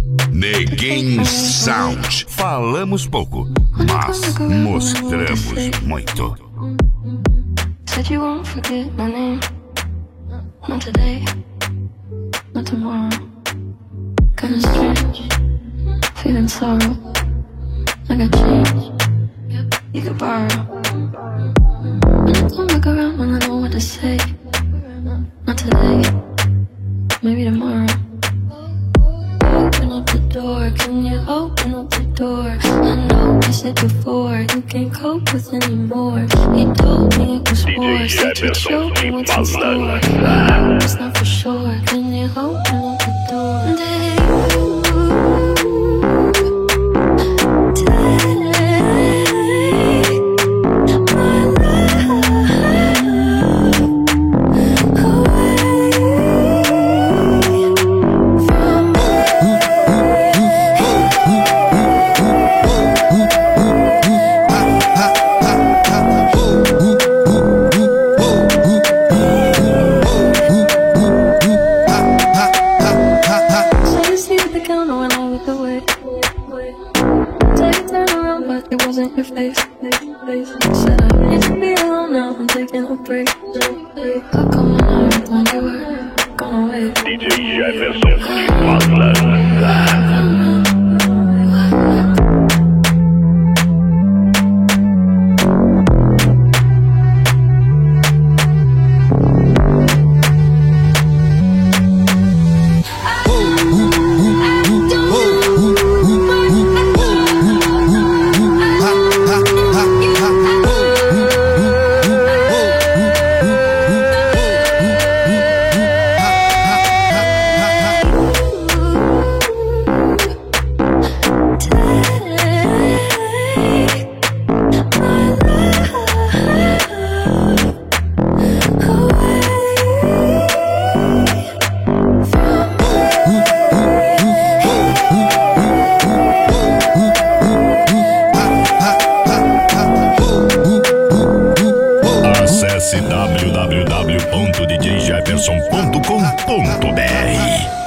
Neguin Sound. Falamos pouco, mas mostramos muito. Said you won't forget my name. Not today, not tomorrow. Kinda strange, feeling sorrow. I got change, you could borrow. And I don't look around when I know what to say. Not today, maybe tomorrow. Open up the door, can you open up the door? I know I said before, you can't cope with anymore. He told me it was war, said you'd show me what's in store. It's not for sure, can you open up the door? www.djjefferson.com.br